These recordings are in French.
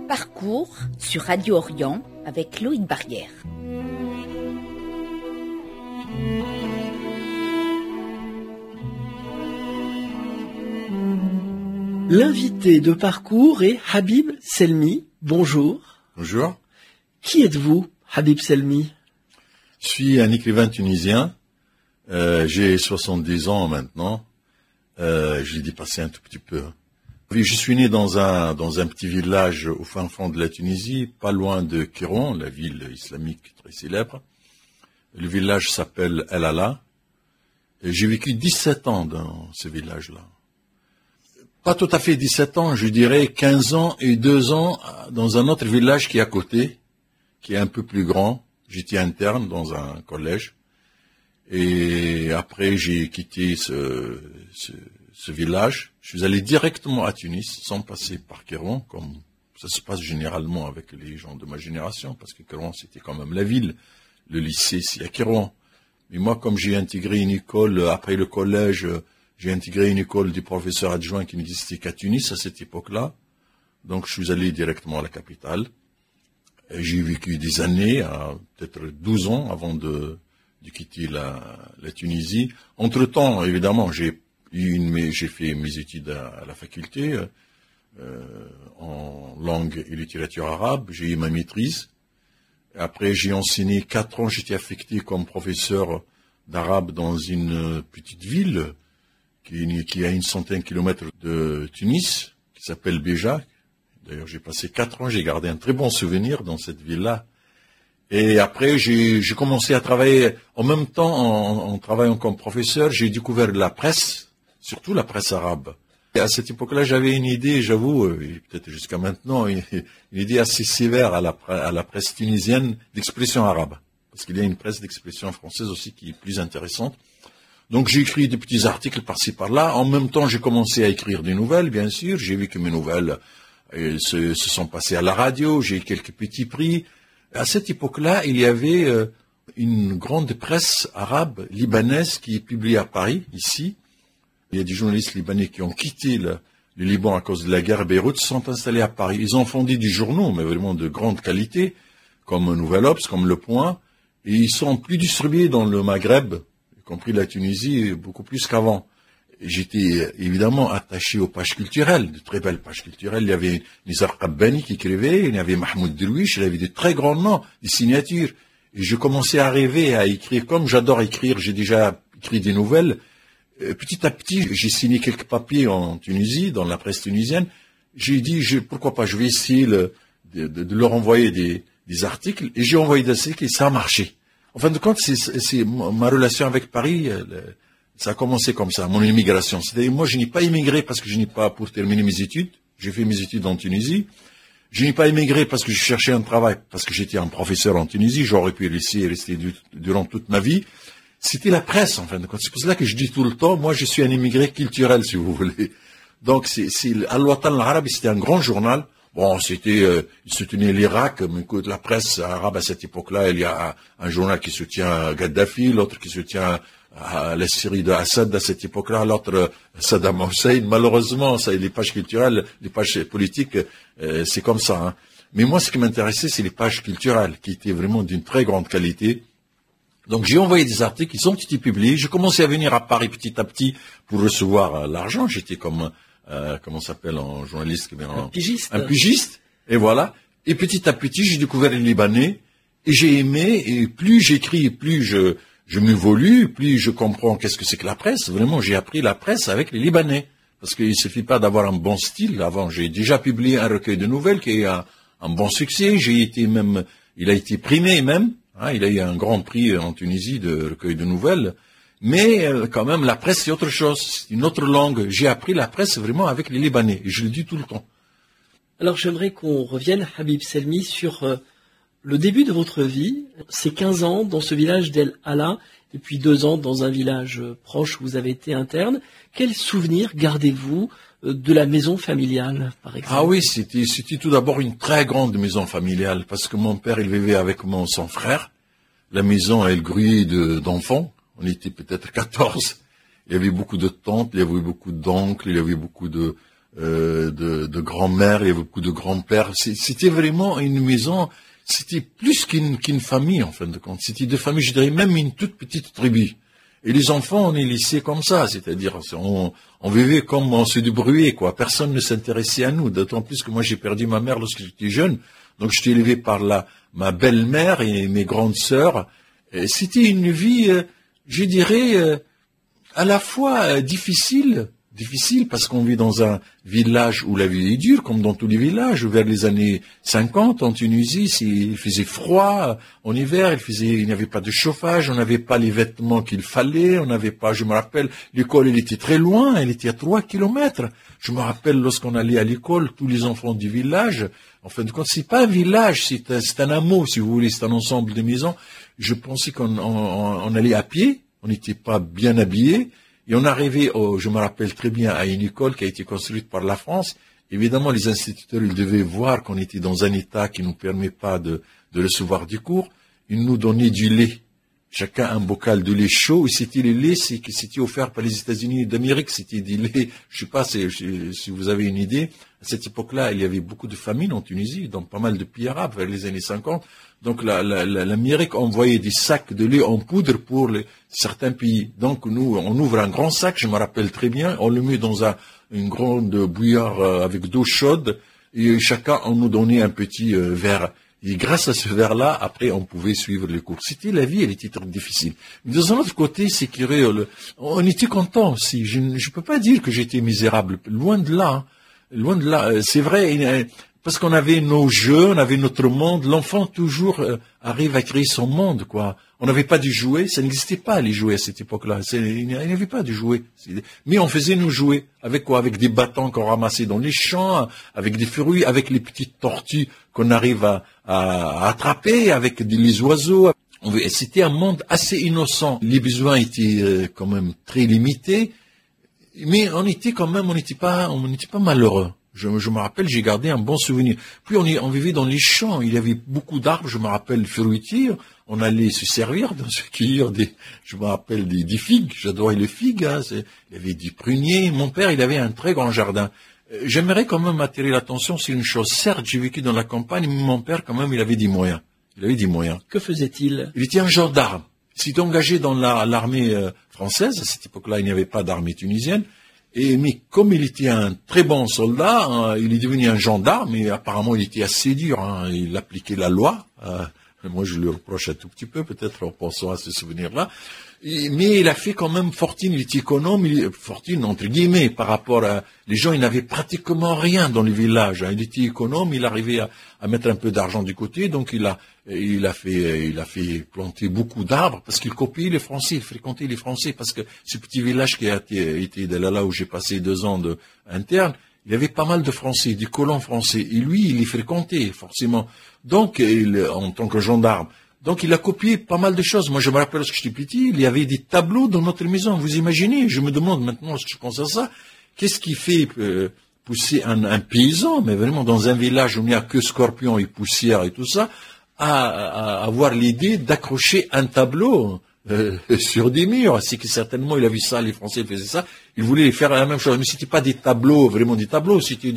Parcours sur Radio Orient avec Loïc Barrière. L'invité de Parcours est Habib Selmi. Bonjour. Bonjour. Qui êtes-vous, Habib Selmi? Je suis un écrivain tunisien. J'ai 70 ans maintenant. Je l'ai dépassé un tout petit peu. Oui, je suis né dans un petit village au fin fond de la Tunisie, pas loin de Kéron, la ville islamique très célèbre. Le village s'appelle El Ala. Et j'ai vécu 17 ans dans ce village-là. Pas tout à fait 17 ans, je dirais 15 ans et 2 ans dans un autre village qui est à côté, qui est un peu plus grand. J'étais interne dans un collège. Et après, j'ai quitté ce village. Je suis allé directement à Tunis, sans passer par Kéron, comme ça se passe généralement avec les gens de ma génération, parce que Kéron, c'était quand même la ville. Le lycée, c'est à Kéron. Mais moi, comme j'ai intégré une école, après le collège, j'ai intégré une école des professeurs adjoints qui n'existait qu'à Tunis à cette époque-là. Donc, je suis allé directement à la capitale. Et j'ai vécu des années, peut-être 12 ans avant de quitter la Tunisie. Entre-temps, évidemment, j'ai fait mes études à la faculté en langue et littérature arabe. J'ai eu ma maîtrise. Après, j'ai enseigné 4 ans. J'étais affecté comme professeur d'arabe dans une petite ville qui est à 100 km de Tunis, qui s'appelle Béja. D'ailleurs, j'ai passé 4 ans. J'ai gardé un très bon souvenir dans cette ville-là. Et après, j'ai commencé à travailler en même temps, en travaillant comme professeur. J'ai découvert la presse, surtout la presse arabe. Et à cette époque-là, j'avais une idée, j'avoue, peut-être jusqu'à maintenant, une idée assez sévère à la presse tunisienne d'expression arabe. Parce qu'il y a une presse d'expression française aussi qui est plus intéressante. Donc j'ai écrit des petits articles par-ci par-là. En même temps, j'ai commencé à écrire des nouvelles, bien sûr. J'ai vu que mes nouvelles se sont passées à la radio. J'ai eu quelques petits prix. À cette époque-là, il y avait une grande presse arabe libanaise qui est publiée à Paris, ici. Il y a des journalistes libanais qui ont quitté le Liban à cause de la guerre à Beyrouth, sont installés à Paris. Ils ont fondé des journaux, mais vraiment de grande qualité, comme Nouvel Obs, comme Le Point, et ils sont plus distribués dans le Maghreb, y compris la Tunisie, beaucoup plus qu'avant. J'étais évidemment attaché aux pages culturelles, de très belles pages culturelles. Il y avait Nizar Qabbani qui écrivait, il y avait Mahmoud Derouiche, il y avait de très grands noms, des signatures. Et je commençais à rêver à écrire, comme j'adore écrire, j'ai déjà écrit des nouvelles. Petit à petit, j'ai signé quelques papiers en Tunisie, dans la presse tunisienne. J'ai dit, pourquoi pas, je vais essayer de leur envoyer des articles. Et j'ai envoyé des articles et ça a marché. En fin de compte, c'est ma relation avec Paris, ça a commencé comme ça, mon immigration. C'est-à-dire, moi, je n'ai pas immigré parce que je n'ai pas pour terminer mes études. J'ai fait mes études en Tunisie. Je n'ai pas immigré parce que je cherchais un travail, parce que j'étais un professeur en Tunisie. J'aurais pu rester durant toute ma vie. C'était la presse, en fin de compte. C'est pour cela que je dis tout le temps, moi, je suis un immigré culturel, si vous voulez. Donc, Al-Watan al-Arab, c'était un grand journal. Bon, il soutenait l'Irak, mais écoute, la presse arabe à cette époque-là, il y a un journal qui soutient Gaddafi, l'autre qui soutient la Syrie de Assad à cette époque-là, l'autre Saddam Hussein. Malheureusement, ça, les pages culturelles, les pages politiques, c'est comme ça. Hein. Mais moi, ce qui m'intéressait, c'est les pages culturelles, qui étaient vraiment d'une très grande qualité. Donc j'ai envoyé des articles, ils ont été publiés. Je commençais à venir à Paris petit à petit pour recevoir l'argent. J'étais comme, comment ça s'appelle en journaliste? Un pigiste. Un pigiste. Et voilà. Et petit à petit, j'ai découvert les Libanais. Et j'ai aimé, et plus j'écris, plus je m'évolue, plus je comprends qu'est-ce que c'est que la presse. Vraiment, j'ai appris la presse avec les Libanais. Parce qu'il ne suffit pas d'avoir un bon style. Avant, j'ai déjà publié un recueil de nouvelles qui a un bon succès. Il a été primé même. Hein, il a eu un grand prix en Tunisie de recueil de nouvelles. Mais quand même, la presse, c'est autre chose. C'est une autre langue. J'ai appris la presse vraiment avec les Libanais. Et je le dis tout le temps. Alors, j'aimerais qu'on revienne, Habib Selmi, sur le début de votre vie. C'est 15 ans dans ce village d'El Ala, et puis 2 ans dans un village proche où vous avez été interne. Quels souvenirs gardez-vous de la maison familiale, par exemple? Ah oui, c'était tout d'abord une très grande maison familiale, parce que mon père, il vivait avec son frère. La maison, elle grouillait d'enfants. On était peut-être 14. Il y avait beaucoup de tantes, il y avait beaucoup d'oncles, il y avait beaucoup de de grand-mères, il y avait beaucoup de grands-pères. C'était vraiment une maison, c'était plus qu'une famille en fin de compte. C'était deux familles, je dirais même une toute petite tribu. Et les enfants, on est laissés comme ça, c'est-à-dire on vivait comme on se débrouillait, quoi. Personne ne s'intéressait à nous, d'autant plus que moi j'ai perdu ma mère lorsque j'étais jeune, donc j'étais élevé par ma belle-mère et mes grandes sœurs. C'était une vie, je dirais, à la fois difficile parce qu'on vit dans un village où la vie est dure, comme dans tous les villages. Vers les années 50, en Tunisie, il faisait froid en hiver, il n'y avait pas de chauffage, on n'avait pas les vêtements qu'il fallait, on n'avait pas, je me rappelle, l'école, elle était très loin, elle était à 3 kilomètres. Je me rappelle, lorsqu'on allait à l'école, tous les enfants du village, en fin de compte, c'est pas un village, c'est un hameau, si vous voulez, c'est un ensemble de maisons. Je pensais qu'on allait à pied, on n'était pas bien habillés. Et on arrivait, je me rappelle très bien, à une école qui a été construite par la France. Évidemment, les instituteurs, ils devaient voir qu'on était dans un état qui ne nous permet pas de recevoir du cours. Ils nous donnaient du lait. Chacun un bocal de lait chaud. Et c'était le lait, c'était offert par les États-Unis d'Amérique. C'était des laits, je sais pas si vous avez une idée. À cette époque-là, il y avait beaucoup de famine en Tunisie, dans pas mal de pays arabes, vers les années 50. Donc l'Amérique envoyait des sacs de lait en poudre pour certains pays. Donc nous, on ouvre un grand sac, je me rappelle très bien, on le met dans une grande bouilloire avec d'eau chaude, et chacun on nous donnait un petit verre. Et grâce à ce verre-là, après, on pouvait suivre les cours. C'était la vie, elle était très difficile. Mais de un autre côté, c'est on était content aussi. Je ne peux pas dire que j'étais misérable. Loin de là. Hein. Loin de là. C'est vrai, parce qu'on avait nos jeux, on avait notre monde. L'enfant toujours arrive à créer son monde, quoi. On n'avait pas de jouets, ça n'existait pas les jouets à cette époque-là. Il n'y avait pas de jouets. Mais on faisait nos jouets. Avec quoi? Avec des bâtons qu'on ramassait dans les champs, avec des fruits, avec les petites tortues qu'on arrive à attraper, avec les oiseaux. C'était un monde assez innocent. Les besoins étaient quand même très limités. Mais on n'était pas malheureux. Je me rappelle, j'ai gardé un bon souvenir. Puis on vivait dans les champs, il y avait beaucoup d'arbres, je me rappelle, fruitiers. On allait se servir dans se cueillir je me rappelle des figues, j'adorais les figues, hein, il y avait des pruniers. Mon père, il avait un très grand jardin. J'aimerais quand même attirer l'attention sur une chose. Certes, j'ai vécu dans la campagne, mais mon père, quand même, il avait des moyens. Que faisait-il? Il était un gendarme. Il s'était engagé dans l'armée française. À cette époque-là, il n'y avait pas d'armée tunisienne. Mais comme il était un très bon soldat, hein, il est devenu un gendarme, et apparemment il était assez dur, hein, il appliquait la loi. Moi je le reproche un tout petit peu, peut-être en pensant à ce souvenir-là. Mais il a fait quand même fortune, il était économe, fortune entre guillemets, par rapport à... Les gens, ils n'avaient pratiquement rien dans le village. Hein. Il était économe, il arrivait à mettre un peu d'argent du côté, donc il a fait planter beaucoup d'arbres, parce qu'il copiait les Français, il fréquentait les Français, parce que ce petit village qui a été de là où j'ai passé 2 ans interne, il y avait pas mal de Français, des colons français, et lui, il les fréquentait, forcément. Donc, en tant que gendarme, donc il a copié pas mal de choses. Moi, je me rappelle lorsque j'étais petit, il y avait des tableaux dans notre maison. Vous imaginez? Je me demande maintenant, lorsque je pense à ça, qu'est-ce qui fait pousser un paysan, mais vraiment dans un village où il n'y a que scorpions et poussière et tout ça, à avoir l'idée d'accrocher un tableau sur des murs. C'est que certainement il a vu ça, les Français faisaient ça. Il voulait faire la même chose, mais c'était pas des tableaux, vraiment des tableaux, c'était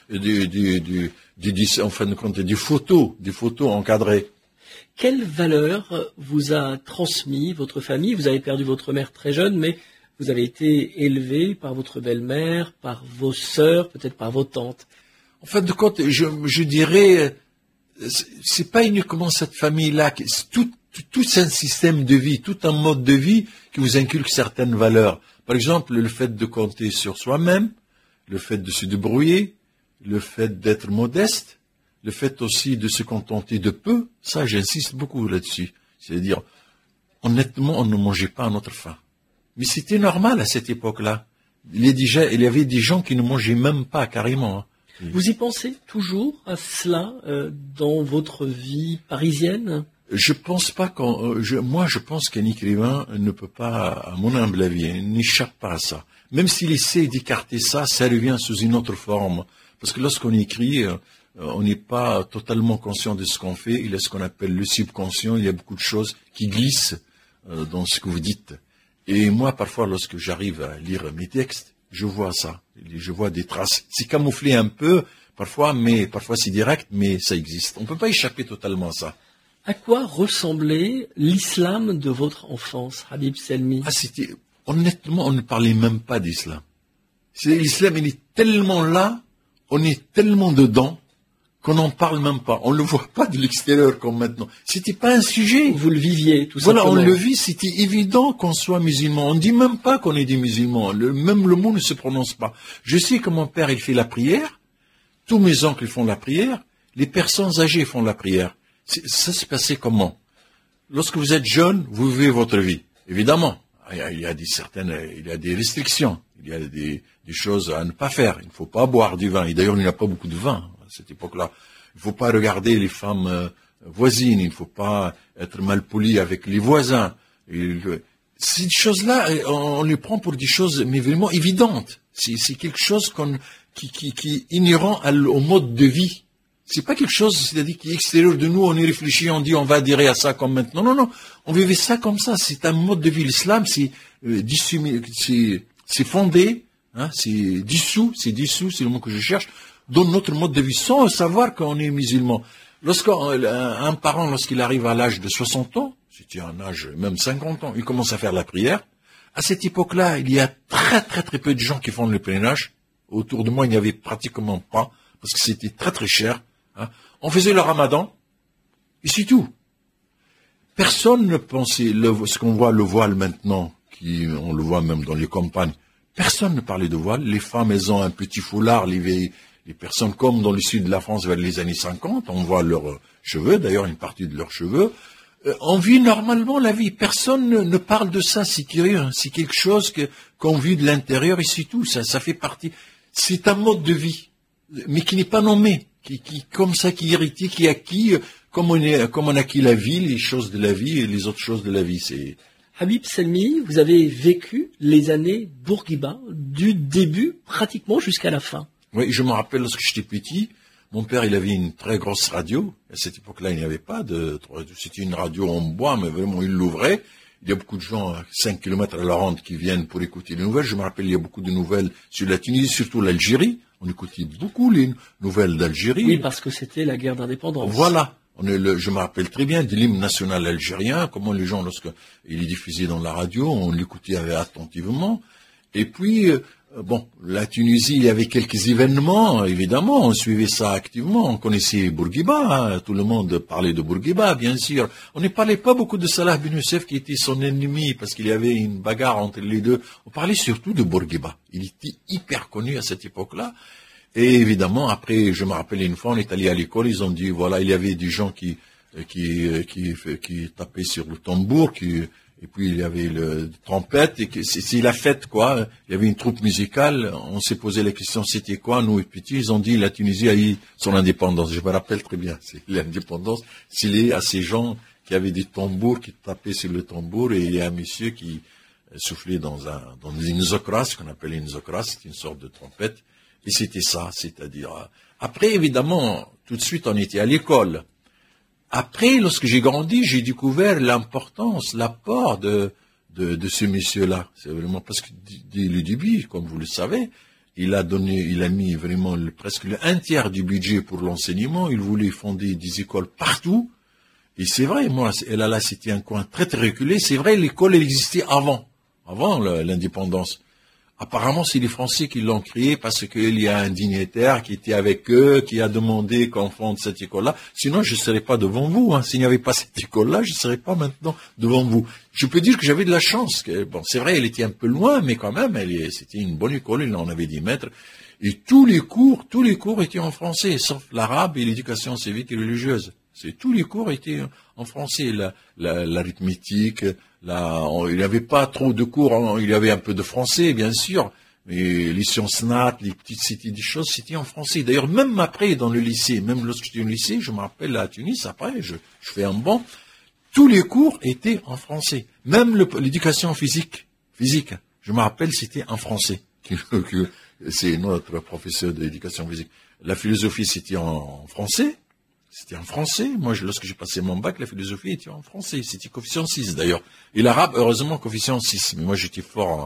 en fin de compte des photos encadrées. Quelle valeur vous a transmis votre famille? Vous avez perdu votre mère très jeune, mais vous avez été élevé par votre belle-mère, par vos sœurs, peut-être par vos tantes. En fin de compte, je dirais, c'est pas uniquement cette famille-là, tout un système de vie, tout un mode de vie qui vous inculque certaines valeurs. Par exemple, le fait de compter sur soi-même, le fait de se débrouiller, le fait d'être modeste, le fait aussi de se contenter de peu. Ça, j'insiste beaucoup là-dessus. C'est-à-dire, honnêtement, on ne mangeait pas à notre faim. Mais c'était normal à cette époque-là. Il y avait des gens qui ne mangeaient même pas, carrément. Hein. Vous y pensez toujours à cela dans votre vie parisienne? Je pense pas moi, je pense qu'un écrivain ne peut pas, à mon humble avis, n'échappe pas à ça. Même s'il essaie d'écarter ça, ça revient sous une autre forme. Parce que lorsqu'on écrit, on n'est pas totalement conscient de ce qu'on fait. Il y a ce qu'on appelle le subconscient. Il y a beaucoup de choses qui glissent dans ce que vous dites. Et moi, parfois, lorsque j'arrive à lire mes textes, je vois ça. Je vois des traces. C'est camouflé un peu, parfois, mais parfois c'est direct, mais ça existe. On ne peut pas échapper totalement à ça. À quoi ressemblait l'islam de votre enfance, Habib Selmi? Honnêtement, on ne parlait même pas d'islam. L'islam, il est tellement là, on est tellement dedans, qu'on n'en parle même pas. On ne le voit pas de l'extérieur comme maintenant. C'était pas un sujet. Vous le viviez, tout simplement. Voilà, on le vit, c'était évident qu'on soit musulman. On ne dit même pas qu'on est des musulmans. Même le mot ne se prononce pas. Je sais que mon père, il fait la prière. Tous mes oncles font la prière. Les personnes âgées font la prière. Ça s'est passé comment? Lorsque vous êtes jeune, vous vivez votre vie. Évidemment, il y a des restrictions. Il y a des choses à ne pas faire. Il ne faut pas boire du vin. Et d'ailleurs, il n'y a pas beaucoup de vin à cette époque-là. Il ne faut pas regarder les femmes voisines. Il ne faut pas être malpoli avec les voisins. Ces choses-là, on les prend pour des choses, mais vraiment évidentes. C'est quelque chose qui est inhérent au mode de vie. C'est pas quelque chose, c'est-à-dire qui est extérieur de nous, on y réfléchit, on dit on va adhérer à ça comme maintenant. Non, non, on vivait ça comme ça. C'est un mode de vie. L'islam, c'est fondé, hein, c'est dissous, c'est le mot que je cherche, dans notre mode de vie, sans savoir qu'on est musulman. Un parent, lorsqu'il arrive à l'âge de 60 ans, c'était un âge, même 50 ans, il commence à faire la prière. À cette époque-là, il y a très très très peu de gens qui font le pèlerinage. Autour de moi, il n'y avait pratiquement pas, parce que c'était très très cher. Hein. On faisait le ramadan, et c'est tout. Personne ne pensait, ce qu'on voit le voile maintenant, on le voit même dans les campagnes, personne ne parlait de voile. Les femmes, elles ont un petit foulard, les personnes comme dans le sud de la France vers les années 50, on voit leurs cheveux, d'ailleurs une partie de leurs cheveux. On vit normalement la vie. Personne ne parle de ça, c'est curieux. Hein. C'est quelque chose qu'on vit de l'intérieur et c'est tout. Ça fait partie. C'est un mode de vie, mais qui n'est pas nommé, qui comme ça, qui est hérité, qui est acquis, comme on acquit la vie, les choses de la vie et les autres choses de la vie. C'est Habib Selmi, vous avez vécu les années Bourguiba, du début pratiquement jusqu'à la fin. Oui, je me rappelle lorsque j'étais petit, mon père, il avait une très grosse radio. À cette époque-là, il n'y avait pas c'était une radio en bois, mais vraiment, il l'ouvrait. Il y a beaucoup de gens à 5 kilomètres à la ronde qui viennent pour écouter les nouvelles. Je me rappelle, il y a beaucoup de nouvelles sur la Tunisie, surtout l'Algérie. On écoutait beaucoup les nouvelles d'Algérie. Oui, parce que c'était la guerre d'indépendance. Voilà. Je me rappelle très bien de l'hymne national algérien, comment les gens, lorsqu'il est diffusé dans la radio, on l'écoutait attentivement. Et puis, la Tunisie, il y avait quelques événements, évidemment, on suivait ça activement, on connaissait Bourguiba, hein, tout le monde parlait de Bourguiba, bien sûr. On ne parlait pas beaucoup de Salah bin Youssef qui était son ennemi, parce qu'il y avait une bagarre entre les deux. On parlait surtout de Bourguiba. Il était hyper connu à cette époque-là. Et évidemment, après, je me rappelle une fois, on est allé à l'école, ils ont dit, voilà, il y avait des gens qui tapaient sur le tambour, et puis il y avait le trompette, et c'est la fête, quoi. Il y avait une troupe musicale, on s'est posé la question, c'était quoi, nous, petits, ils ont dit, la Tunisie a eu son indépendance. Je me rappelle très bien, c'est l'indépendance, c'est lié à ces gens qui avaient des tambours, qui tapaient sur le tambour, et il y a un monsieur qui soufflait dans une zokra, ce qu'on appelle une zokra, c'est une sorte de trompette. Et c'était ça, c'est-à-dire... Après, évidemment, tout de suite, on était à l'école. Après, lorsque j'ai grandi, j'ai découvert l'importance, l'apport de ce monsieur-là. C'est vraiment parce que dès le début, comme vous le savez, il a mis vraiment presque un tiers du budget pour l'enseignement. Il voulait fonder des écoles partout. Et c'est vrai, moi, là, c'était un coin très, très reculé. C'est vrai, l'école, elle existait avant l'indépendance. Apparemment, c'est les Français qui l'ont créé parce qu'il y a un dignitaire qui était avec eux, qui a demandé qu'on fonde cette école-là. Sinon, je ne serais pas devant vous. Hein. S'il n'y avait pas cette école-là, je ne serais pas maintenant devant vous. Je peux dire que j'avais de la chance. C'est vrai, elle était un peu loin, mais quand même, c'était une bonne école. Il en avait 10 maîtres. Et tous les cours étaient en français, sauf l'arabe et l'éducation civique et religieuse. Tous les cours étaient en français. L'arithmétique, il n'y avait pas trop de cours, il y avait un peu de français, bien sûr, mais les sciences nat, c'était des choses, c'était en français. D'ailleurs, même après, dans le lycée, même lorsque j'étais au lycée, je me rappelle à Tunis, après, je fais un banc, tous les cours étaient en français. Même l'éducation physique, je me rappelle, c'était en français. C'est notre professeur d'éducation physique. La philosophie, c'était en français. C'était en français. Moi, lorsque j'ai passé mon bac, la philosophie était en français. C'était coefficient 6, d'ailleurs. Et l'arabe, heureusement, coefficient 6. Mais moi, j'étais fort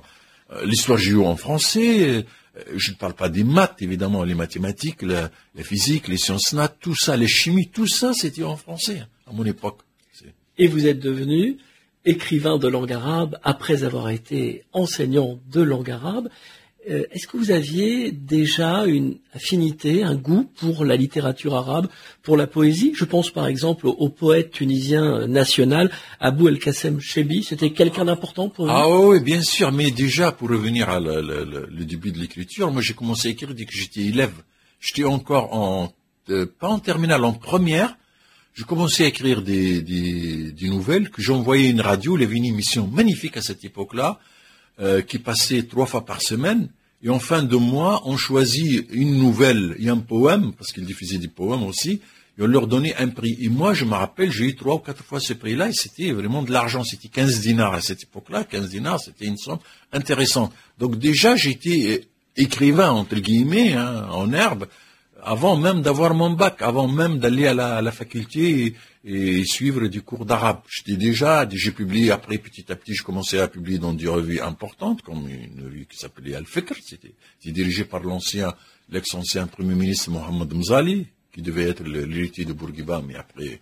L'histoire géo en français. Je ne parle pas des maths, évidemment, les mathématiques, la physique, les sciences nat, tout ça, les chimies, tout ça, c'était en français à mon époque. Et vous êtes devenu écrivain de langue arabe après avoir été enseignant de langue arabe. Est-ce que vous aviez déjà une affinité, un goût pour la littérature arabe, pour la poésie? Je pense par exemple au poète tunisien national Abou El-Kassem Chebi. C'était quelqu'un d'important pour vous? Ah oui, bien sûr. Mais déjà, pour revenir à le début de l'écriture, moi j'ai commencé à écrire dès que j'étais élève. J'étais encore pas en terminale, en première. Je commençais à écrire des nouvelles que j'envoyais à une radio. Il y avait une émission magnifique à cette époque-là, qui passait 3 fois par semaine. Et en fin de mois, on choisit une nouvelle et un poème, parce qu'ils diffusaient des poèmes aussi, et on leur donnait un prix. Et moi, je me rappelle, j'ai eu 3 ou 4 fois ce prix-là, et c'était vraiment de l'argent. C'était 15 dinars à cette époque-là. 15 dinars, c'était une somme intéressante. Donc déjà, j'étais écrivain, entre guillemets, en herbe, avant même d'avoir mon bac, avant même d'aller à la faculté et suivre des cours d'arabe. J'ai publié après, petit à petit, je commençais à publier dans des revues importantes, comme une revue qui s'appelait Al-Fikr, c'était dirigé par l'ex-ancien Premier ministre Mohamed Mzali, qui devait être l'héritier de Bourguiba, mais après,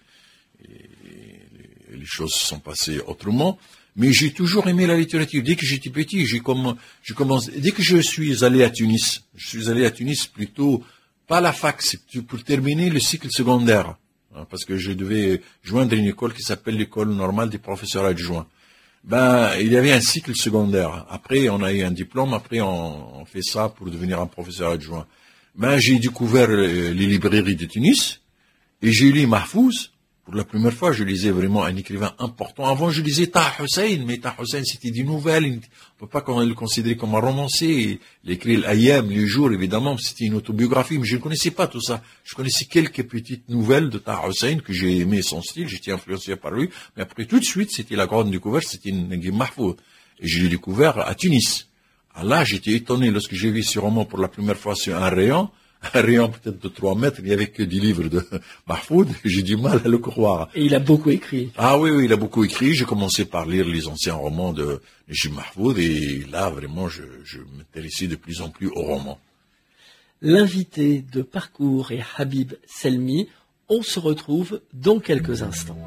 les choses se sont passées autrement. Mais j'ai toujours aimé la littérature. Dès que j'étais petit, dès que je suis allé à Tunis, plutôt, pas la fac, c'est pour terminer le cycle secondaire, parce que je devais joindre une école qui s'appelle l'école normale des professeurs adjoints. Il y avait un cycle secondaire. Après, on a eu un diplôme. Après, on fait ça pour devenir un professeur adjoint. J'ai découvert les librairies de Tunis et j'ai lu Mahfouz. Pour la première fois, je lisais vraiment un écrivain important. Avant, je lisais Taha Hussein, mais Taha Hussein, c'était des nouvelles. On ne peut pas le considérer comme un romancier. Il écrit l'Ayam, les jours, évidemment, c'était une autobiographie, mais je ne connaissais pas tout ça. Je connaissais quelques petites nouvelles de Taha Hussein, que j'ai aimé son style, j'étais influencé par lui. Mais après, tout de suite, c'était la grande découverte, c'était Naguib Mahfouz. Et je l'ai découvert à Tunis. Là, j'étais étonné lorsque j'ai vu ce roman pour la première fois sur un rayon peut-être de 3 mètres, il n'y avait que des livres de Mahfouz, j'ai du mal à le croire. Et il a beaucoup écrit. Ah oui, il a beaucoup écrit. J'ai commencé par lire les anciens romans de Naguib Mahfouz, et là, vraiment, je m'intéressais de plus en plus aux romans. L'invité de Parcours est Habib Selmi. On se retrouve dans quelques instants.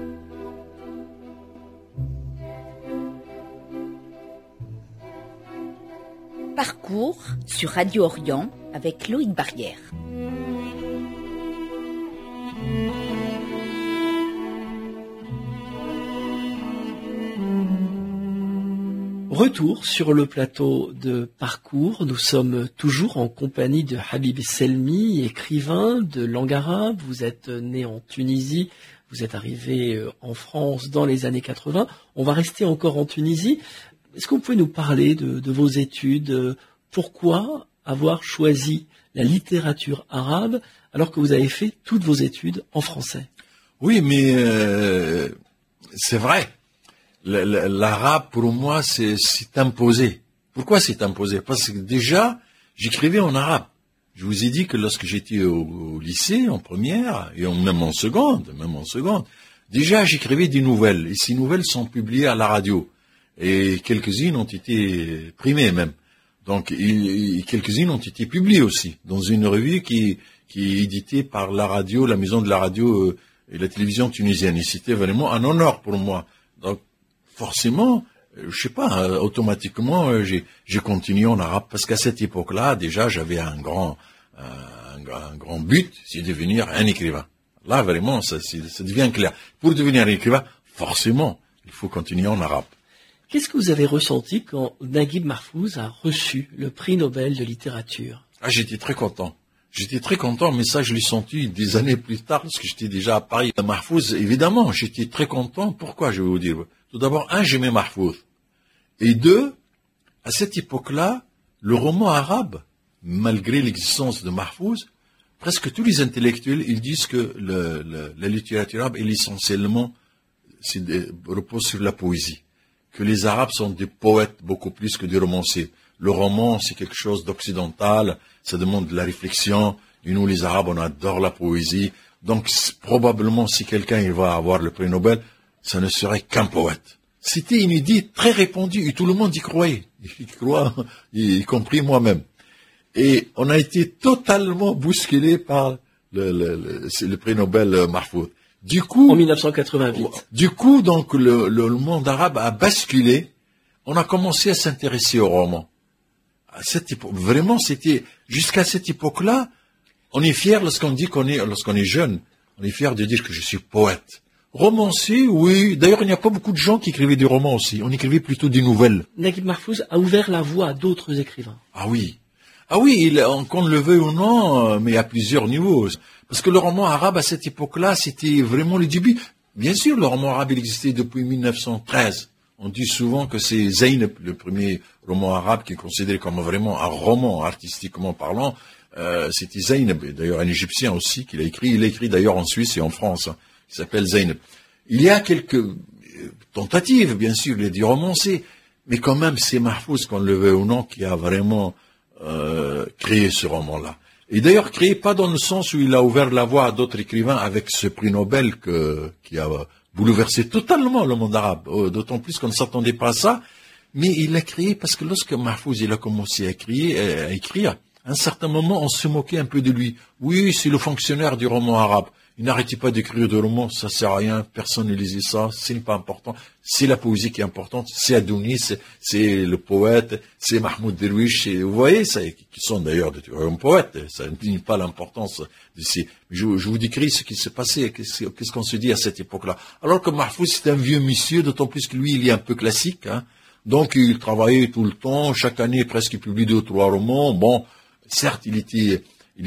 Parcours sur Radio Orient avec Loïc Barrière. Retour sur le plateau de Parcours. Nous sommes toujours en compagnie de Habib Selmi, écrivain de langue arabe. Vous êtes né en Tunisie, vous êtes arrivé en France dans les années 80. On va rester encore en Tunisie. Est-ce que vous pouvez nous parler de vos études? Pourquoi avoir choisi la littérature arabe alors que vous avez fait toutes vos études en français? Oui, mais c'est vrai. L'arabe, pour moi, c'est imposé. Pourquoi c'est imposé? Parce que déjà, j'écrivais en arabe. Je vous ai dit que lorsque j'étais au lycée, en première, et même en seconde, déjà j'écrivais des nouvelles. Et ces nouvelles sont publiées à la radio. Et quelques-unes ont été primées même. Donc, quelques-unes ont été publiées aussi, dans une revue qui est éditée par la radio, la maison de la radio et la télévision tunisienne. Et c'était vraiment un honneur pour moi. Donc, forcément, je sais pas, automatiquement, j'ai continué en arabe, parce qu'à cette époque-là, déjà, j'avais un grand but, c'est de devenir un écrivain. Là, vraiment, ça devient clair. Pour devenir un écrivain, forcément, il faut continuer en arabe. Qu'est-ce que vous avez ressenti quand Naguib Mahfouz a reçu le prix Nobel de littérature? J'étais très content. Mais ça, je l'ai senti des années plus tard, parce que j'étais déjà à Paris. Mahfouz, évidemment, j'étais très content. Pourquoi, je vais vous dire? Tout d'abord, j'aimais Mahfouz. Et 2, à cette époque-là, le roman arabe, malgré l'existence de Mahfouz, presque tous les intellectuels, ils disent que la littérature arabe, elle essentiellement, repose sur la poésie. Que les Arabes sont des poètes beaucoup plus que des romanciers. Le roman, c'est quelque chose d'occidental, ça demande de la réflexion, et nous, les Arabes, on adore la poésie. Donc, probablement, si quelqu'un il va avoir le prix Nobel, ça ne serait qu'un poète. C'était une idée très répandue, et tout le monde y croyait. y croient, y compris moi-même. Et on a été totalement bousculé par le prix Nobel Mahfouz. Du coup, En 1988. du coup, donc, le monde arabe a basculé. On a commencé à s'intéresser au roman. À cette époque, vraiment, c'était, jusqu'à cette époque-là, on est fier lorsqu'on est jeune, on est fier de dire que je suis poète. Romancier, oui. D'ailleurs, il n'y a pas beaucoup de gens qui écrivaient des romans aussi. On écrivait plutôt des nouvelles. Naguib Mahfouz a ouvert la voie à d'autres écrivains. Ah oui. Ah oui, qu'on le veuille ou non, mais à plusieurs niveaux. Parce que le roman arabe, à cette époque-là, c'était vraiment le début. Bien sûr, le roman arabe, il existait depuis 1913. On dit souvent que c'est Zeynep, le premier roman arabe qui est considéré comme vraiment un roman artistiquement parlant. C'était Zeynep, d'ailleurs un Égyptien aussi qui l'a écrit. Il l'a écrit d'ailleurs en Suisse et en France. Il s'appelle Zeynep. Il y a quelques tentatives, bien sûr, il y a des romanciers. Mais quand même, c'est Mahfouz, qu'on le veuille ou non, qui a vraiment créé ce roman-là. Et d'ailleurs, créé pas dans le sens où il a ouvert la voie à d'autres écrivains avec ce prix Nobel qui a bouleversé totalement le monde arabe. D'autant plus qu'on ne s'attendait pas à ça. Mais il l'a créé parce que lorsque Mahfouz il a commencé à écrire, à un certain moment, on se moquait un peu de lui. Oui, c'est le fonctionnaire du roman arabe. Il n'arrêtait pas d'écrire de romans, ça sert à rien, personne ne lisait ça, ce n'est pas important. C'est la poésie qui est importante, c'est Adonis, c'est le poète, c'est Mahmoud Derwish, vous voyez, ça, qui sont d'ailleurs des poètes, ça ne dit pas l'importance de ces... Je vous décris ce qui s'est passé, qu'est-ce qu'on se dit à cette époque-là. Alors que Mahfouz, c'est un vieux monsieur, d'autant plus que lui, il est un peu classique, hein. Donc il travaillait tout le temps, chaque année presque il publie 2 ou 3 romans. Bon, certes, il était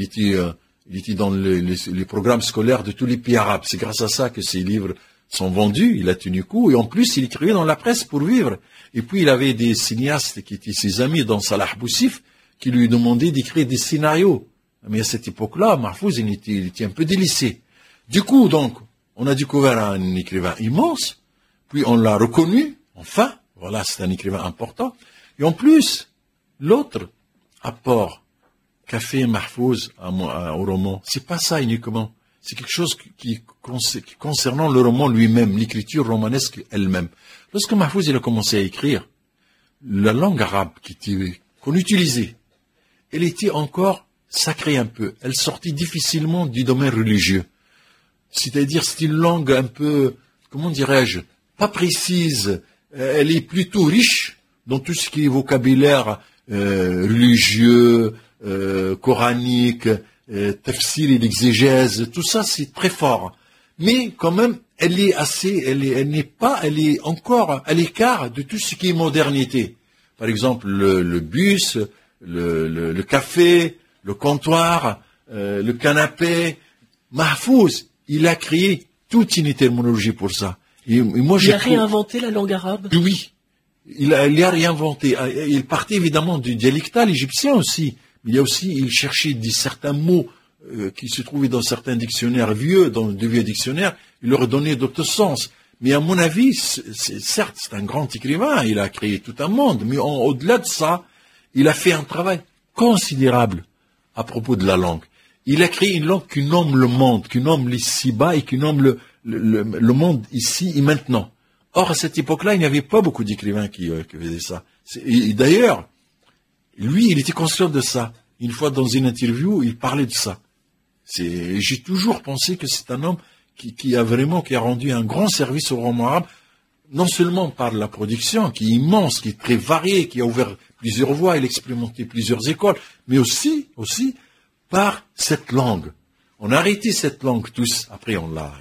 dans les programmes scolaires de tous les pays arabes. C'est grâce à ça que ses livres sont vendus. Il a tenu coup. Et en plus, il écrivait dans la presse pour vivre. Et puis, il avait des cinéastes qui étaient ses amis, dont Salah Boussif, qui lui demandaient d'écrire des scénarios. Mais à cette époque-là, Mahfouz, il était un peu délaissé. Du coup, donc, on a découvert un écrivain immense. Puis, on l'a reconnu. Enfin, voilà, c'est un écrivain important. Et en plus, l'autre apport qu'a fait Mahfouz au roman, c'est pas ça uniquement. C'est quelque chose qui concernant le roman lui-même, l'écriture romanesque elle-même. Lorsque Mahfouz il a commencé à écrire, la langue arabe qu'on utilisait, elle était encore sacrée un peu. Elle sortait difficilement du domaine religieux. C'est-à-dire, c'est une langue un peu, comment dirais-je, pas précise. Elle est plutôt riche dans tout ce qui est vocabulaire religieux, coranique, tafsir et l'exégèse, tout ça c'est très fort. Mais quand même, elle est encore à l'écart de tout ce qui est modernité. Par exemple, le bus, le café, le comptoir, le canapé. Mahfouz, il a créé toute une terminologie pour ça. Et moi, il a réinventé la langue arabe? Oui. Il a réinventé. Il partait évidemment du dialectal égyptien aussi. Mais il cherchait certains mots qui se trouvaient dans certains dictionnaires vieux, dans de vieux dictionnaires, il leur donnait d'autres sens. Mais à mon avis, certes, c'est un grand écrivain, il a créé tout un monde, mais au-delà de ça, il a fait un travail considérable à propos de la langue. Il a créé une langue qui nomme le monde, qui nomme l'ici-bas et qui nomme le monde ici et maintenant. Or, à cette époque-là, il n'y avait pas beaucoup d'écrivains qui faisaient ça. Et d'ailleurs, lui, il était conscient de ça. Une fois dans une interview, il parlait de ça. J'ai toujours pensé que c'est un homme qui a rendu un grand service au roman arabe, non seulement par la production, qui est immense, qui est très variée, qui a ouvert plusieurs voies, il a expérimenté plusieurs écoles, mais aussi par cette langue. On a arrêté cette langue tous. Après, on l'a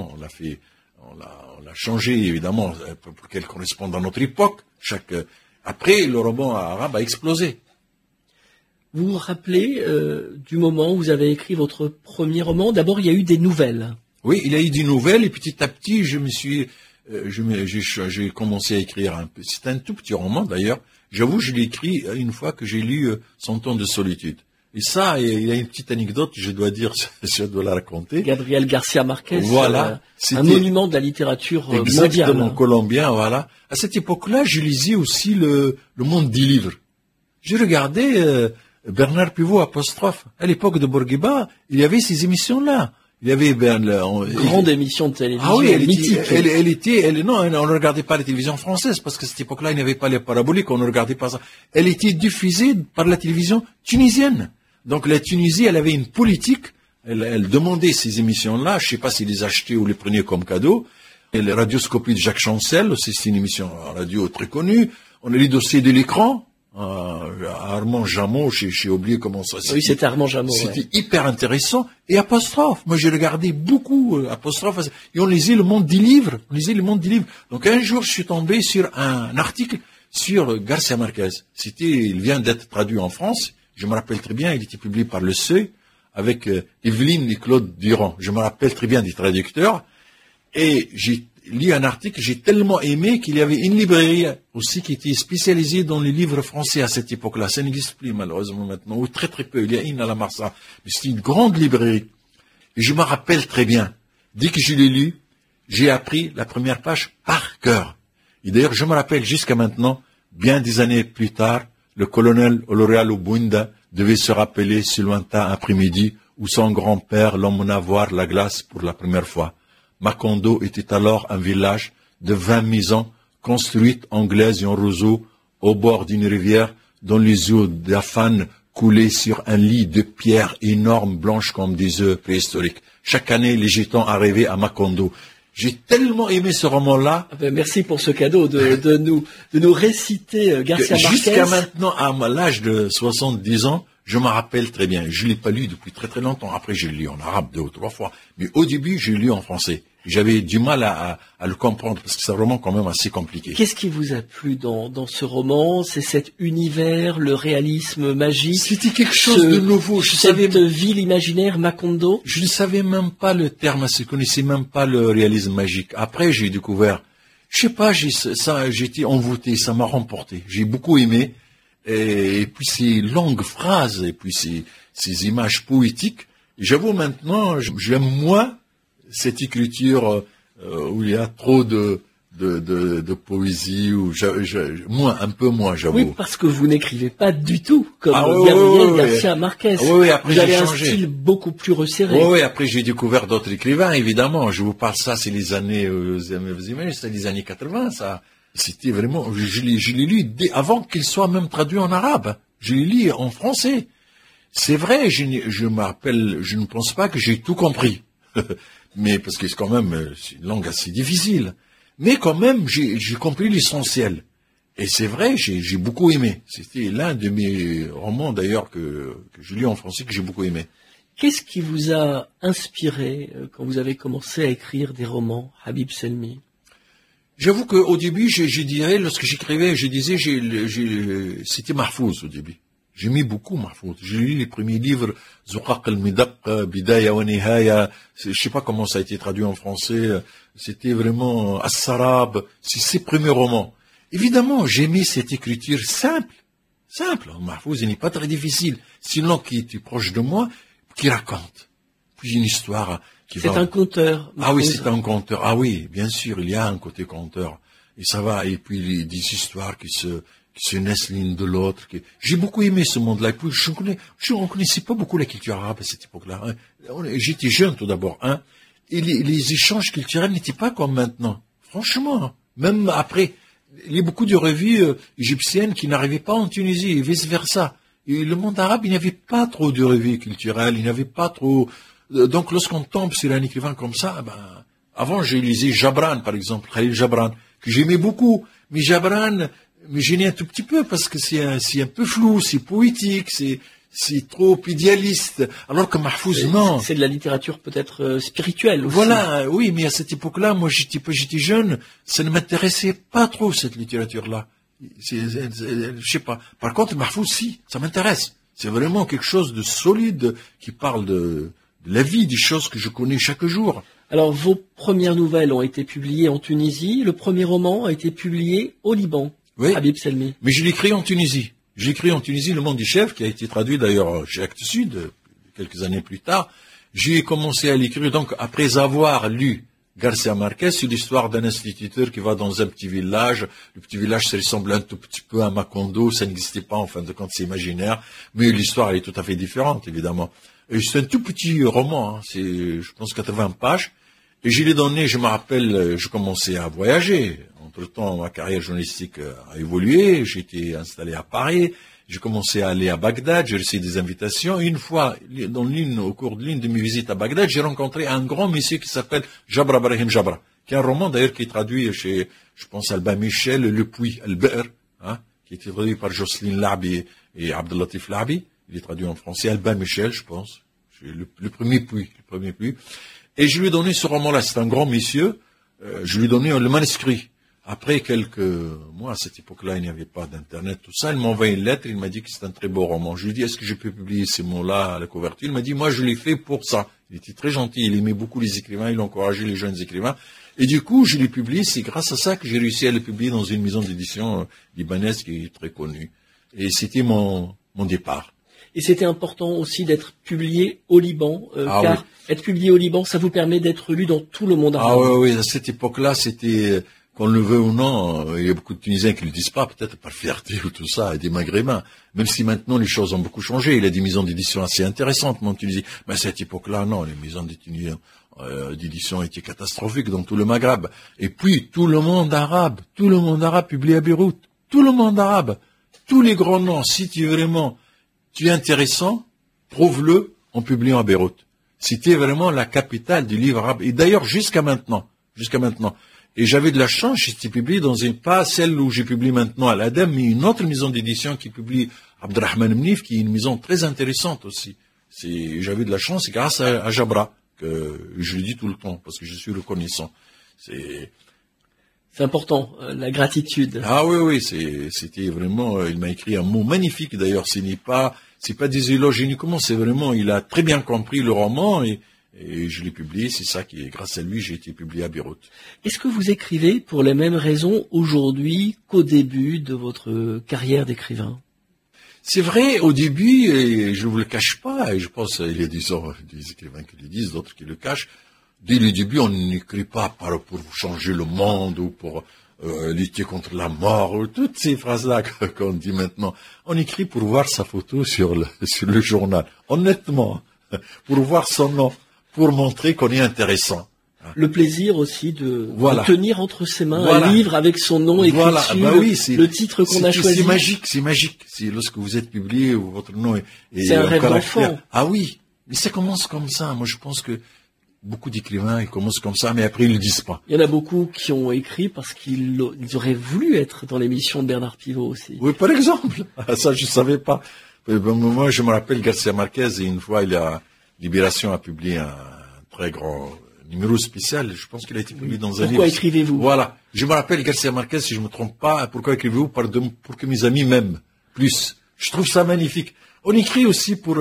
changé, évidemment, pour qu'elle corresponde à notre époque. Après, le roman arabe a explosé. Vous vous rappelez du moment où vous avez écrit votre premier roman? D'abord, il y a eu des nouvelles. Oui, il y a eu des nouvelles, et petit à petit, j'ai commencé à écrire un peu. C'est un tout petit roman, d'ailleurs. J'avoue, je l'ai écrit une fois que j'ai lu 100 ans de solitude. Et ça, il y a une petite anecdote, je dois la raconter. Gabriel Garcia Marquez, voilà, un monument de la littérature mondiale. Exactement, colombien, voilà. À cette époque-là, je lisais aussi le monde des livres. J'ai regardé Bernard Pivot apostrophe. À l'époque de Bourguiba, il y avait ces émissions-là. Il y avait grande émission de télévision. Ah oui, mythique. Non, on ne regardait pas la télévision française parce que à cette époque-là, il n'y avait pas les paraboliques, on ne regardait pas ça. Elle était diffusée par la télévision tunisienne. Donc la Tunisie, elle avait une politique. Elle demandait ces émissions-là. Je sais pas s'ils les achetaient ou les prenaient comme cadeau. Et la radioscopie de Jacques Chancel, c'est une émission radio très connue. On a les dossiers de l'écran. Armand Jameau, j'ai oublié comment ça s'appelle. Oui, c'était Armand Jameau. C'était hyper intéressant. Et Apostrophe. Moi, j'ai regardé beaucoup Apostrophe. Et on lisait le monde des livres. Donc, un jour, je suis tombé sur un article sur Garcia Marquez. Il vient d'être traduit en France. Je me rappelle très bien, il était publié par Le Seuil avec Evelyne et Claude Durand. Je me rappelle très bien des traducteurs. Et j'ai lu un article, j'ai tellement aimé qu'il y avait une librairie aussi qui était spécialisée dans les livres français à cette époque-là. Ça n'existe plus malheureusement maintenant, ou très très peu. Il y a une à la Marsa. Mais c'était une grande librairie. Et je me rappelle très bien, dès que je l'ai lu, j'ai appris la première page par cœur. Et d'ailleurs, je me rappelle jusqu'à maintenant, bien des années plus tard, le colonel Oloreal Obunda devait se rappeler ce lointain après-midi où son grand-père l'emmena voir la glace pour la première fois. Macondo était alors un village de 20 maisons construites en glaise et en roseau au bord d'une rivière dont les eaux d'Afan coulaient sur un lit de pierres énormes blanches comme des œufs préhistoriques. Chaque année, les gitans arrivaient à Macondo. J'ai tellement aimé ce roman-là. Merci pour ce cadeau de nous réciter Garcia Marquez. Jusqu'à maintenant, à l'âge de 70 ans, je me rappelle très bien. Je l'ai pas lu depuis très très longtemps. Après, j'ai lu en arabe 2 ou 3 fois. Mais au début, j'ai lu en français. J'avais du mal à le comprendre parce que c'est un roman quand même assez compliqué. Qu'est-ce qui vous a plu dans ce roman? C'est cet univers, le réalisme magique. C'était quelque chose de nouveau. Cette ville imaginaire, Macondo. Je ne savais même pas le terme, je ne connaissais même pas le réalisme magique. Après, j'ai découvert, je sais pas, j'étais envoûté, ça m'a remporté. J'ai beaucoup aimé. Et puis ces longues phrases, et puis ces images poétiques. J'avoue maintenant, j'aime moins cette écriture où il y a trop de poésie, ou un peu moins, j'avoue. Oui, parce que vous n'écrivez pas du tout comme Gabriel Garcia Marquez. Oui, après vous avez un changé. style beaucoup plus resserré. Oui, après j'ai découvert d'autres écrivains, évidemment. Je vous parle ça, c'est les années, vous imaginez, c'est les années 80, ça. C'était vraiment, je l'ai lu avant qu'il soit même traduit en arabe. Je l'ai lu en français. C'est vrai, je me rappelle, je ne pense pas que j'ai tout compris. Mais parce que c'est quand même, c'est une langue assez difficile. Mais quand même, j'ai compris l'essentiel. Et c'est vrai, j'ai beaucoup aimé. C'était l'un de mes romans d'ailleurs que je lis en français que j'ai beaucoup aimé. Qu'est-ce qui vous a inspiré quand vous avez commencé à écrire des romans, Habib Selmi? J'avoue qu'au début, je dirais, lorsque j'écrivais, je disais, c'était Mahfouz au début. J'aimais beaucoup Mahfouz. J'ai lu les premiers livres, Zuqaq al-Midaq, Bidaya wa Nihaya, je sais pas comment ça a été traduit en français, c'était vraiment As-Sarab, c'est ses premiers romans. Évidemment, j'aimais cette écriture simple. Mahfouz, il n'est pas très difficile. C'est une langue qui était proche de moi, qui raconte. Puis une histoire C'est un conteur. Ah oui, c'est un conteur. Ah oui, bien sûr, il y a un côté conteur. Et ça va, et puis des histoires qui se naissent l'une de l'autre. J'ai beaucoup aimé ce monde-là. Et puis, je ne connaissais pas beaucoup la culture arabe à cette époque-là. J'étais jeune tout d'abord, et les échanges culturels n'étaient pas comme maintenant. Franchement, même après, il y a beaucoup de revues égyptiennes qui n'arrivaient pas en Tunisie, et vice-versa. Et le monde arabe, il n'y avait pas trop de revues culturelles, il n'y avait pas trop... Donc, lorsqu'on tombe sur un écrivain comme ça, avant, je lisais Jabran, par exemple, Khalil Jabran, que j'aimais beaucoup. Mais Jabran me gênait un tout petit peu parce que c'est un peu flou, c'est poétique, c'est trop idéaliste. Alors que Mahfouz, non. C'est de la littérature peut-être spirituelle aussi. Voilà, oui, mais à cette époque-là, moi, j'étais jeune, ça ne m'intéressait pas trop, cette littérature-là. Je sais pas. Par contre, Mahfouz, si, ça m'intéresse. C'est vraiment quelque chose de solide qui parle de la vie, des choses que je connais chaque jour. Alors, vos premières nouvelles ont été publiées en Tunisie. Le premier roman a été publié au Liban. Oui. Habib Selmi. Mais je l'ai écrit en Tunisie. J'ai écrit en Tunisie Le Monde du Chef, qui a été traduit d'ailleurs chez Actes Sud, quelques années plus tard. J'ai commencé à l'écrire, donc, après avoir lu Garcia Marquez, sur l'histoire d'un instituteur qui va dans un petit village. Le petit village, ça ressemble un tout petit peu à Macondo. Ça n'existait pas, en fin de compte, c'est imaginaire. Mais l'histoire, elle est tout à fait différente, évidemment. Et c'est un tout petit roman, hein, c'est, je pense, 80 pages. Et je l'ai donné, je me rappelle, je commençais à voyager. Entre-temps, ma carrière journalistique a évolué. J'ai été installé à Paris. J'ai commencé à aller à Bagdad. J'ai reçu des invitations. Une fois, au cours de l'une de mes visites à Bagdad, j'ai rencontré un grand monsieur qui s'appelle Jabra Brahim Jabra, qui est un roman d'ailleurs qui est traduit chez, je pense, Albin Michel, Le Puits, Al-Ba'r, hein, qui a été traduit par Jocelyne Labi et Abdellatif Labi. Il est traduit en français. Albin Michel, je pense. Le premier Puits. Et je lui ai donné ce roman-là. C'est un grand monsieur. Je lui ai donné le manuscrit. Après quelques mois, à cette époque-là, il n'y avait pas d'Internet, tout ça. Il m'a envoyé une lettre. Il m'a dit que c'est un très beau roman. Je lui ai dit, est-ce que je peux publier ces mots-là à la couverture? Il m'a dit, moi, je l'ai fait pour ça. Il était très gentil. Il aimait beaucoup les écrivains. Il encourageait les jeunes écrivains. Et du coup, je l'ai publié. C'est grâce à ça que j'ai réussi à le publier dans une maison d'édition libanaise qui est très connue. Et c'était mon départ. Et c'était important aussi d'être publié au Liban, car oui. être publié au Liban, ça vous permet d'être lu dans tout le monde arabe. Ah oui, à cette époque-là, c'était, qu'on le veut ou non, il y a beaucoup de Tunisiens qui le disent pas, peut-être par fierté ou tout ça, et des Maghrébins. Même si maintenant les choses ont beaucoup changé, il y a des maisons d'édition assez intéressantes en Tunisie. Mais à cette époque-là, non, les maisons d'édition étaient catastrophiques dans tout le Maghreb. Et puis, tout le monde arabe publié à Beyrouth. Tout le monde arabe. Tous les grands noms, si tu es intéressant, prouve-le en publiant à Beyrouth. C'était vraiment la capitale du livre arabe. Et d'ailleurs, jusqu'à maintenant. Et j'avais de la chance, j'étais publié dans pas celle où j'ai publié maintenant à l'ADEME, mais une autre maison d'édition qui publie Abdelrahman Mnif, qui est une maison très intéressante aussi. J'avais de la chance, c'est grâce à Jabra, que je le dis tout le temps, parce que je suis reconnaissant. C'est important, la gratitude. Ah oui, c'était vraiment, il m'a écrit un mot magnifique d'ailleurs, c'est pas des éloges uniquement, c'est vraiment, il a très bien compris le roman et je l'ai publié, c'est ça qui est, grâce à lui, j'ai été publié à Beyrouth. Est-ce que vous écrivez pour les mêmes raisons aujourd'hui qu'au début de votre carrière d'écrivain? C'est vrai, au début, et je ne vous le cache pas, et je pense qu'il y a des écrivains qui le disent, d'autres qui le cachent, dès le début, on n'écrit pas pour changer le monde ou pour lutter contre la mort, ou toutes ces phrases-là qu'on dit maintenant. On écrit pour voir sa photo sur le journal. Honnêtement, pour voir son nom, pour montrer qu'on est intéressant. Le plaisir aussi de tenir entre ses mains voilà. un livre avec son nom écrit dessus, le titre qu'on a choisi. C'est magique. C'est lorsque vous êtes publié ou votre nom est c'est un rêve d'enfant. Ah oui, mais ça commence comme ça. Moi, je pense que beaucoup d'écrivains, ils commencent comme ça, mais après, ils le disent pas. Il y en a beaucoup qui ont écrit parce qu'ils auraient voulu être dans l'émission de Bernard Pivot aussi. Oui, par exemple. Ça, je savais pas. Moi, je me rappelle Garcia Marquez, et une fois, Libération a publié un très grand numéro spécial. Je pense qu'il a été publié dans un livre. Pourquoi écrivez-vous? Voilà. Je me rappelle Garcia Marquez, si je me trompe pas, pourquoi écrivez-vous? Pour que mes amis m'aiment plus. Je trouve ça magnifique. On écrit aussi pour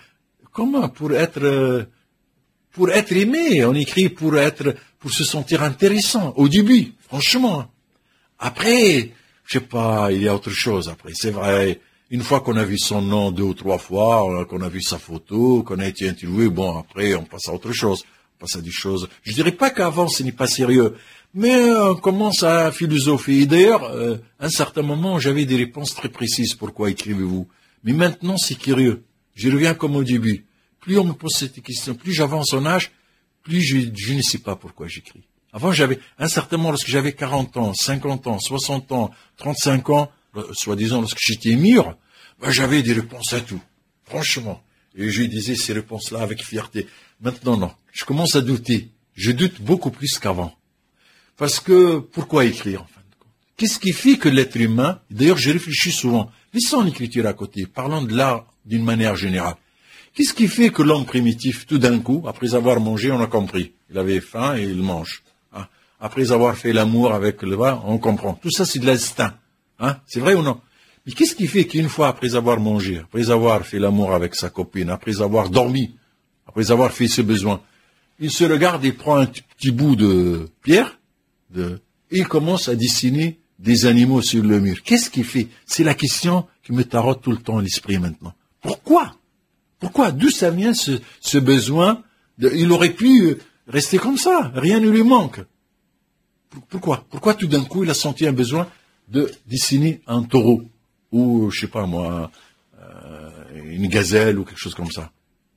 être aimé. On écrit pour se sentir intéressant. Au début, franchement. Après, je sais pas, il y a autre chose après. C'est vrai. Une fois qu'on a vu son nom 2 ou 3 fois, qu'on a vu sa photo, qu'on a été interviewé, bon, après, on passe à autre chose. On passe à des choses. Je dirais pas qu'avant, ce n'est pas sérieux. Mais on commence à philosopher. Et d'ailleurs, à un certain moment, j'avais des réponses très précises. Pourquoi écrivez-vous? Mais maintenant, c'est curieux. Je reviens comme au début. Plus on me pose cette question, plus j'avance en âge, plus je ne sais pas pourquoi j'écris. Avant, un certain moment, lorsque j'avais 40 ans, 50 ans, 60 ans, 35 ans, soi-disant, lorsque j'étais mûr, j'avais des réponses à tout. Franchement. Et je disais ces réponses-là avec fierté. Maintenant, non. Je commence à douter. Je doute beaucoup plus qu'avant. Parce que, pourquoi écrire, en fin de compte? Qu'est-ce qui fait que l'être humain, d'ailleurs, je réfléchis souvent, laissons l'écriture à côté, parlons de l'art d'une manière générale. Qu'est-ce qui fait que l'homme primitif, tout d'un coup, après avoir mangé, on a compris. Il avait faim et il mange. Hein? Après avoir fait l'amour avec le vin, on comprend. Tout ça, c'est de l'instinct. Hein? C'est vrai ou non? Mais qu'est-ce qui fait qu'une fois après avoir mangé, après avoir fait l'amour avec sa copine, après avoir dormi, après avoir fait ses besoins, il se regarde et prend un petit bout de pierre, et il commence à dessiner des animaux sur le mur. Qu'est-ce qu'il fait? C'est la question qui me tarote tout le temps à l'esprit maintenant. Pourquoi? D'où ça vient ce besoin il aurait pu rester comme ça, rien ne lui manque. Pourquoi tout d'un coup il a senti un besoin de dessiner un taureau ou je sais pas moi une gazelle ou quelque chose comme ça?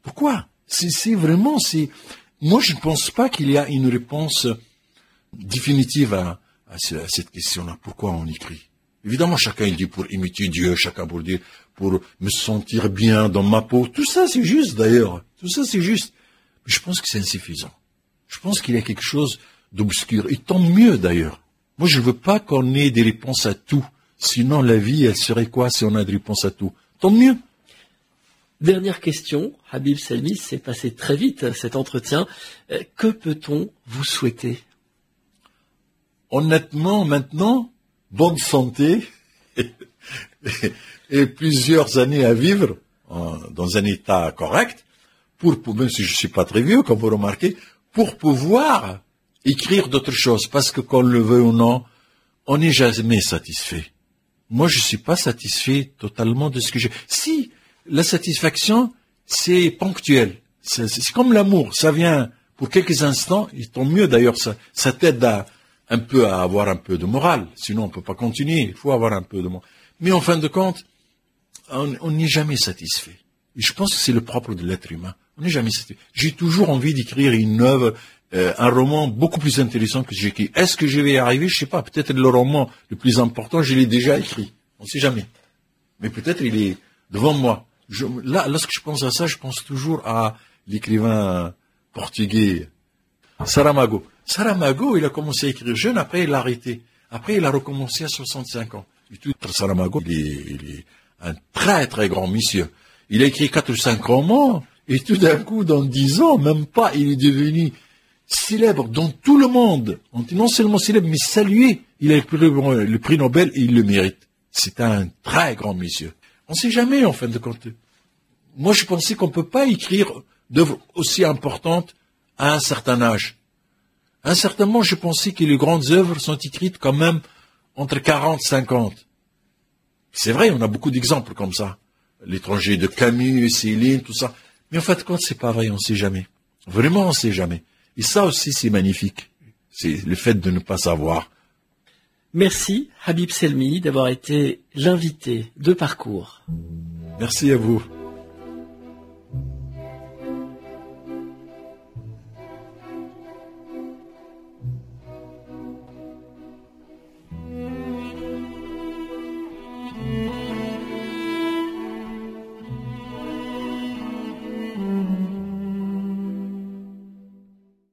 Pourquoi? C'est vraiment, moi je ne pense pas qu'il y a une réponse définitive à cette question-là. Pourquoi on écrit? Évidemment, chacun il dit pour imiter Dieu, chacun pour dire pour me sentir bien dans ma peau. Tout ça c'est juste d'ailleurs. Tout ça c'est juste. Mais je pense que c'est insuffisant. Je pense qu'il y a quelque chose d'obscur. Et tant mieux d'ailleurs. Moi je veux pas qu'on ait des réponses à tout. Sinon la vie elle serait quoi si on a des réponses à tout? Tant mieux. Dernière question, Habib Selmi, c'est passé très vite cet entretien. Que peut-on vous souhaiter? Honnêtement, maintenant, bonne santé et plusieurs années à vivre dans un état correct, même si je suis pas très vieux, comme vous remarquez, pour pouvoir écrire d'autres choses. Parce que qu'on le veut ou non, on n'est jamais satisfait. Moi, je suis pas satisfait totalement de ce que j'ai. Si, la satisfaction, c'est ponctuel. C'est comme l'amour. Ça vient pour quelques instants, et tant mieux d'ailleurs, ça t'aide un peu à avoir un peu de morale. Sinon, on peut pas continuer. Il faut avoir un peu de morale. Mais en fin de compte, on n'est jamais satisfait. Et je pense que c'est le propre de l'être humain. On n'est jamais satisfait. J'ai toujours envie d'écrire une œuvre, un roman beaucoup plus intéressant que j'ai écrit. Est-ce que je vais y arriver? Je sais pas. Peut-être le roman le plus important, je l'ai déjà écrit. On sait jamais. Mais peut-être il est devant moi. Lorsque je pense à ça, je pense toujours à l'écrivain portugais Saramago. Saramago, il a commencé à écrire jeune, après il a arrêté. Après, il a recommencé à 65 ans. Et tout, Saramago, il est un très très grand monsieur. Il a écrit 4 ou 5 romans, et tout d'un coup, dans 10 ans, même pas, il est devenu célèbre dans tout le monde. Non seulement célèbre, mais salué. Il a eu le prix Nobel et il le mérite. C'est un très grand monsieur. On ne sait jamais, en fin de compte. Moi, je pensais qu'on ne peut pas écrire d'œuvres aussi importantes à un certain âge. À un certain moment, je pensais que les grandes œuvres sont écrites quand même entre 40 et 50. C'est vrai, on a beaucoup d'exemples comme ça. L'étranger de Camus, Céline, tout ça. Mais en fin de compte, c'est pas vrai, on ne sait jamais. Vraiment, on ne sait jamais. Et ça aussi, c'est magnifique. C'est le fait de ne pas savoir. Merci, Habib Selmi, d'avoir été l'invité de Parcours. Merci à vous.